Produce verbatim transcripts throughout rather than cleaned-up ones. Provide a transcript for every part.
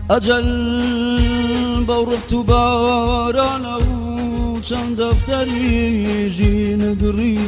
أجل بورفت بارانا وشان دفتري جي ندري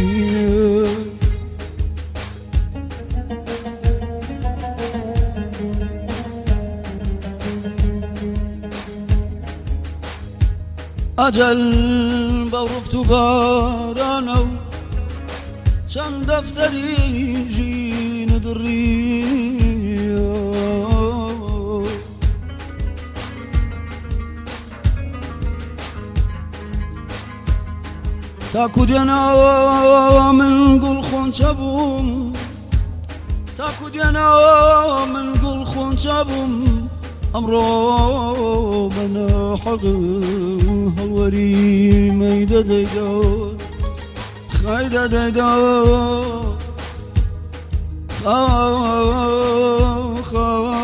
أجل بورفت بارانا وشان دفتري جي ندري تاكو دينا من قل خون شبوم تاكو دينا من قل خون شبوم أمرو من حق هالوري ميدا ديدا خايدا ديدا خا خا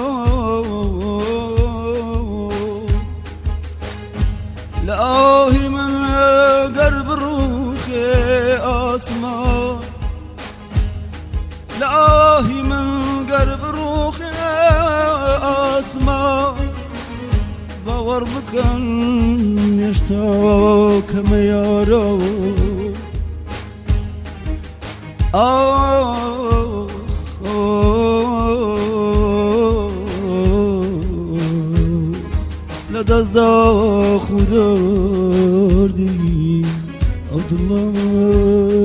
لاهي من قرب الروح أسمع لاهي من قرب الروح أسمع باور بكن يشتاق ما يرى آه لدست خدا دردی عبدالله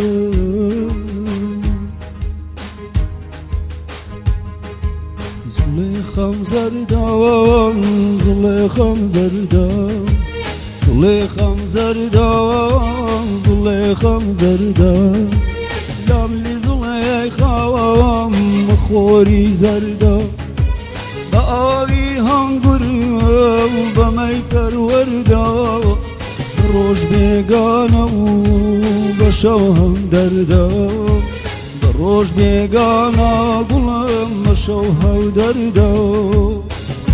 زلیخم زردان زلیخم زردان زلیخم زردان زلیخم زردان لاملی زلیخم خوری زردان با آی هنگر و با می پروردا روش بیگانه و با شو هم دردا روش بیگانه گلم با شو هم دردا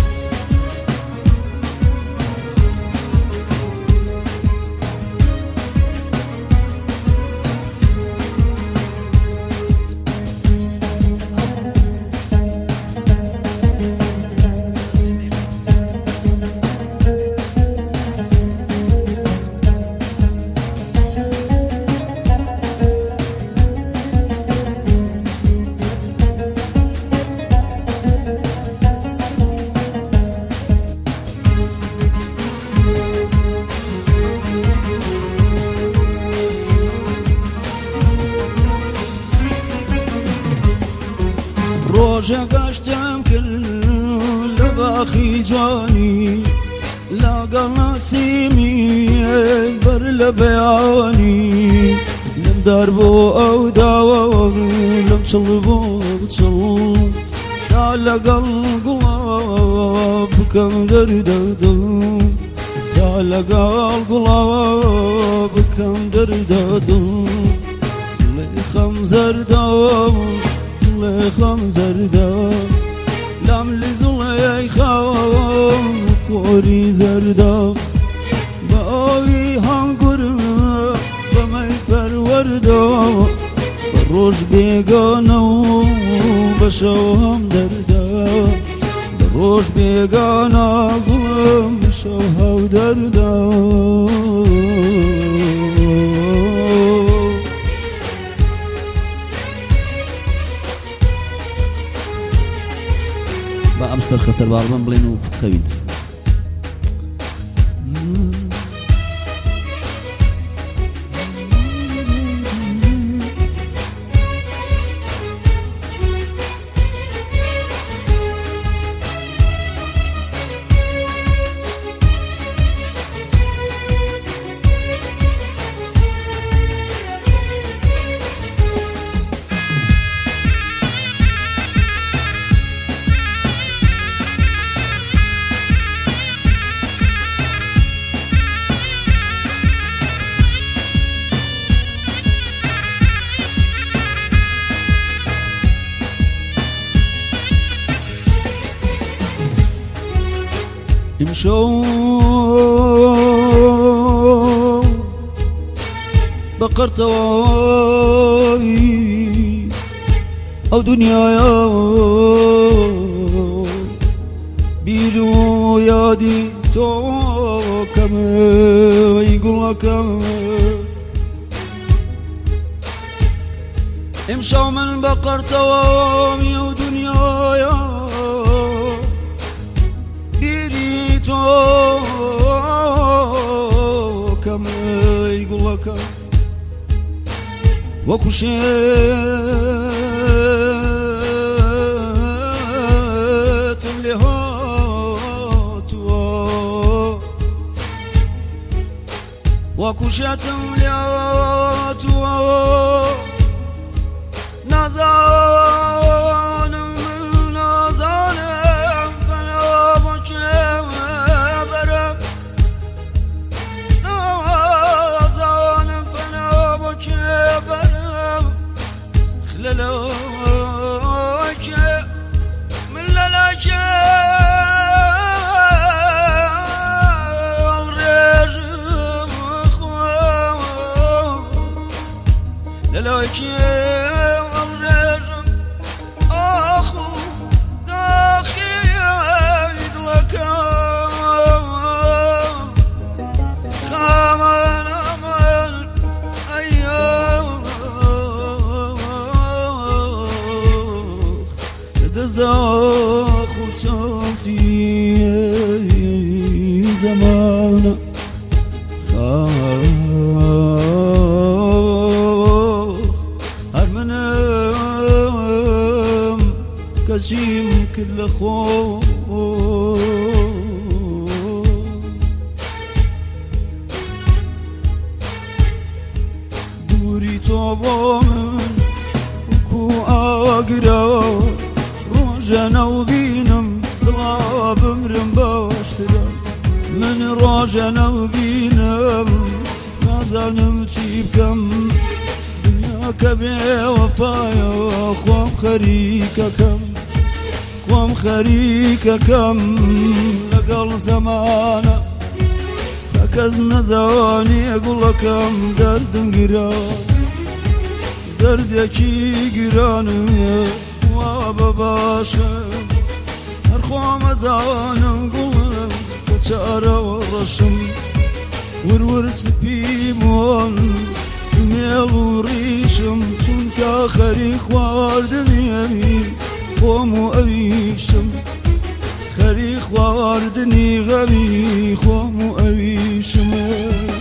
روجا قشتم كل لباخي جواني لاقى نسيمي بر لبياني لم دربو او داور لم شلبو بتشل تعلق القلب كم دردد تعلق القلب كم دردد زليخم زردان زليخم زردان لاملی زليخم خوری زردان با آوی هنگر با می پروردا روش بیگانه و بشو هم دردا روش بیگانه گم بشو هم دردا با امستر خسر بارمان بلين و خوين امشوا بقرتواي او دنيايا و یادی تو کمه ای گل کمه امشو من بقر توامی و دنیایا بیری تو کمه ای گل کمه وەکو شێتم لێ هاتووە وەکو شێتم لێ هاتووە نازانم من نازانم بەناو بۆ کێ بەرم نازانم بەناو بۆ کێ بەرم لەلایکێ من لەلایکێ هەڵڕێژم خوا لەلایکێ هەڵڕێژم ئاخو داخی دڵەکەم خامان ئەمەن ئەیام دەستداخ و چاوتی زەمانە هەر منم کەسیم کرد لە خۆ دووری تۆ بۆ من وەکو ئاگرە ڕۆژەنە و بینم دڵا بمرم باشترە من ڕۆژەنە و بینم نازانم چی بکەم دنیاکە بێوەفایە خۆم خەریکەکەم خۆم خەریکەکەم لەگەڵ زەمانە کە کەس نەزانێ گوڵەکەم دەردم گران دەردێکی گرانە وا بەباشم هەر خۆم ئەزانم گوڵم کە چارەوە ڕەشم ورور سپیمۆن سمێڵ و ڕیشم چونکە خەری خواردنی خۆم و ئەویشم خەری خواردنی غەمی خۆم و ئەویشمە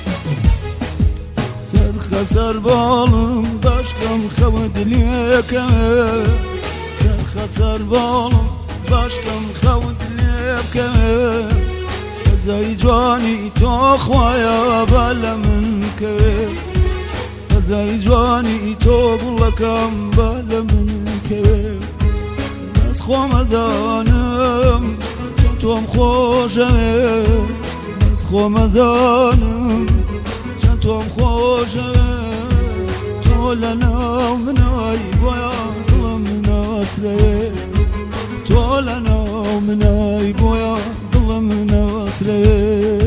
سەرخە سەر باڵم باشکەم خەوە دلێکەمە سەرخە سەر باڵم باشکەم خەوە دلێکەمە قەزای جوانی تۆ خوایە با لە من کەوێ قەزای جوانی تۆ گوڵەکەم با لە من کەوێ بەس خۆم ئەزانم چۆن تۆم خۆشەوێ بەس خۆم ئەزانم چۆن تۆم خۆشەوێ تۆ لە ناو منای بۆیە دڵم ناسرەوێ تۆ لە ناو منای بۆیە دڵم ناسرەوێ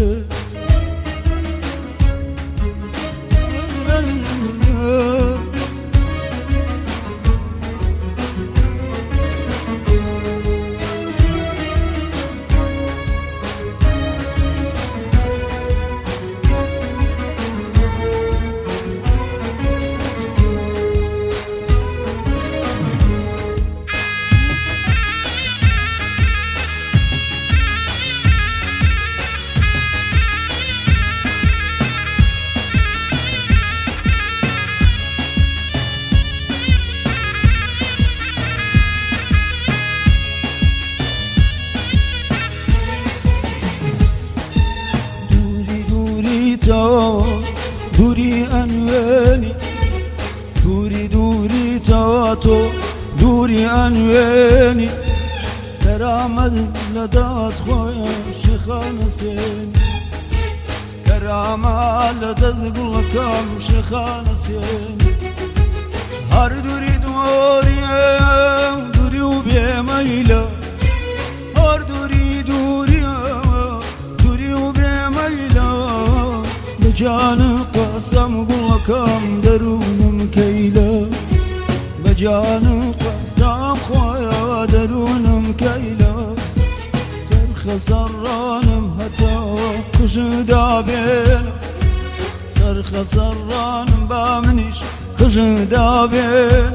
دووری ئەنوێنی دووری دووری تەواتۆ دووری ئەنوێنی کەرامەت لە دەست خۆیان شێخانە سێنی کەرامەت لە دەست گوڵەکەم شێخانە سێنی هەر دووری دووریە دووری و بێمەیلە هەر دووری دووریە دووری و بێمەیلە بەجانە قەسەم گوڵەکەم دەروونم کەیلە بەجانە قەستام خۆیە دەروونم کەیلە سرخسرانم حتا کشدا بینم سرخسرانم با منیش کشدا بینم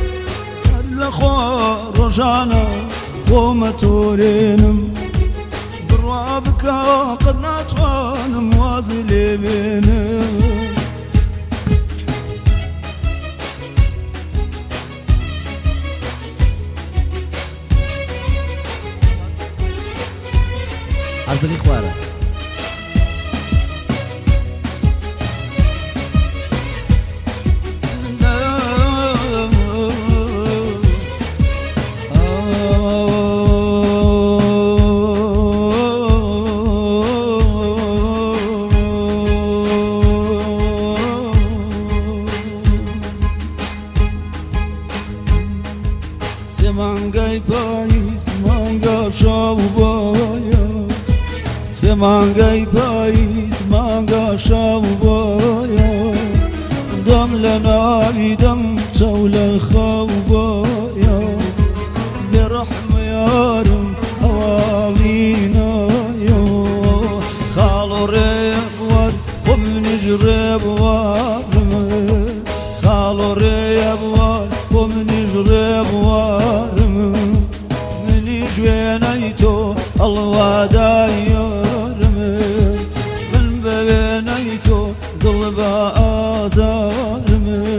لخوا روشانا خوم تورينم بروابك قد ناتوانم وازلي بينم عزيزي خوارة Semangay pais manga shavubaya Semangay pais manga shavubaya Dam lana idam tawla khawbaya Birahma yarum awalina yo Khalu rewar khum nijreb warm Khalu rewar khum nijreb warm Mini jwenayto الوادع يرمي من بينيتو قلب آزارمي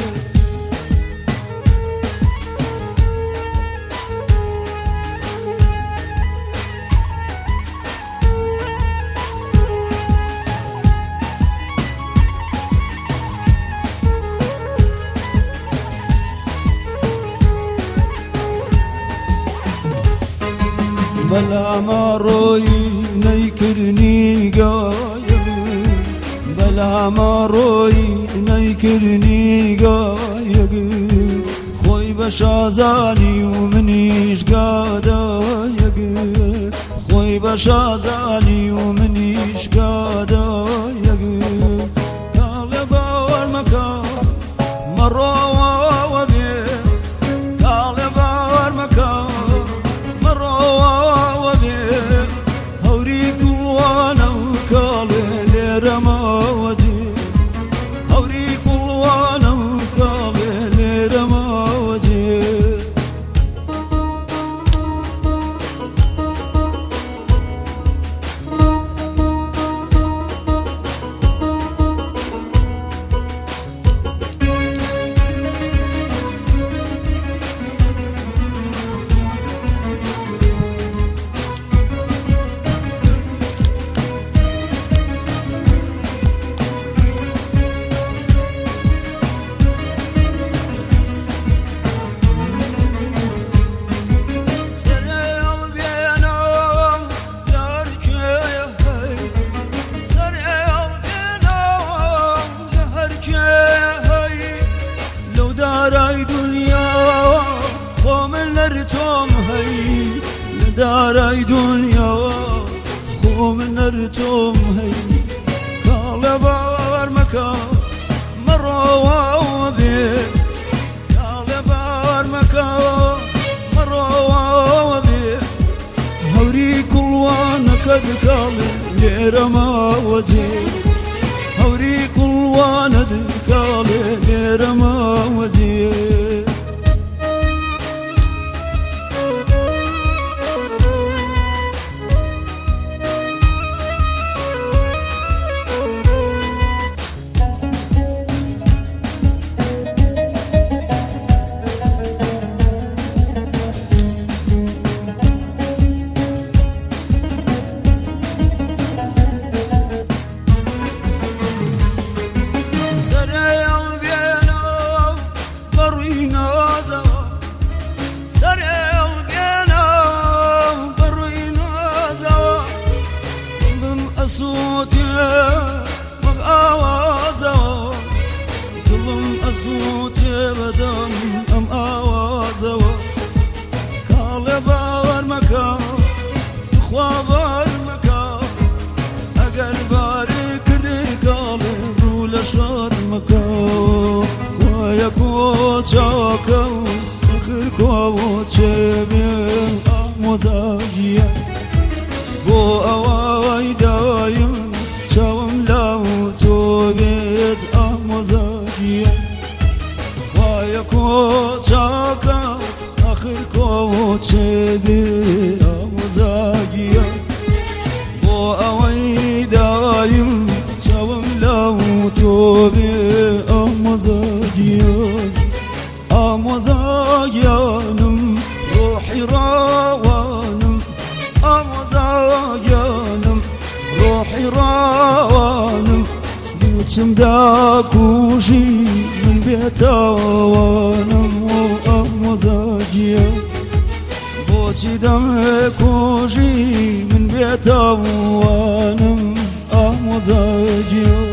بلا ما روي نيكرني قايق بلا ما روي نيكرني قايق خوي بشازاني ومنيش قادايق خوي بشازاني ومنيش قادايق قالب والمكان مرة وبيه قالب والمكان داري دنيا خومن نرتم هي داري دنيا خومن نرتم هي قال بار مكان مرة وبيك قال بار مكان مرة وبيك هوري كل وانا قد قال ليرما وجهي هوري كل وانا قال ليرما وجهي بدن ام آوازو کال باور مکان خوابار مکان اگر باری کردی کال رول شار مکان خواه کو چاکو آخر کو چه بیم آموزاجیه یا کوچاکات آخر کوچه بی آموزاگیا با اوی دایم چاوم لو تو بی آموزاگیا آموزاگیانم روحی روانم آموزاگیانم روحی روانم دوچم دا کوشی من بیتوانم و آموزاگیا بوچی دم کوشی من بیتوانم آموزاگیا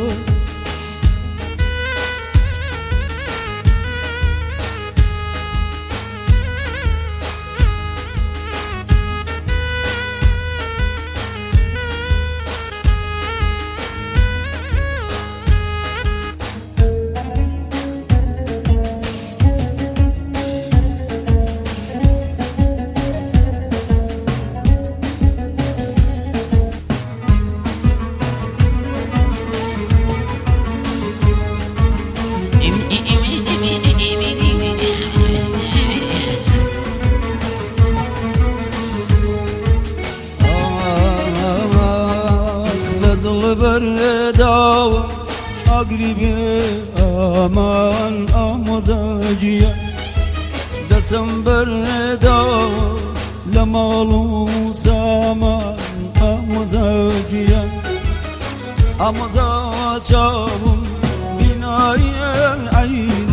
برداو أقربي أمان أمزاجيا دسم برداو لمالو سامان أمزاجيا أمزاجاهم بناي عين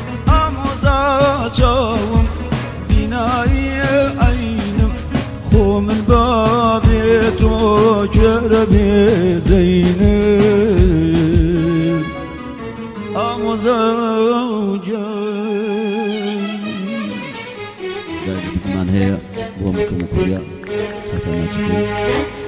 أمزاجاهم بناي عين خوم الباب جربي زينب أمزاجا من هي بومكم كوريا تحت ما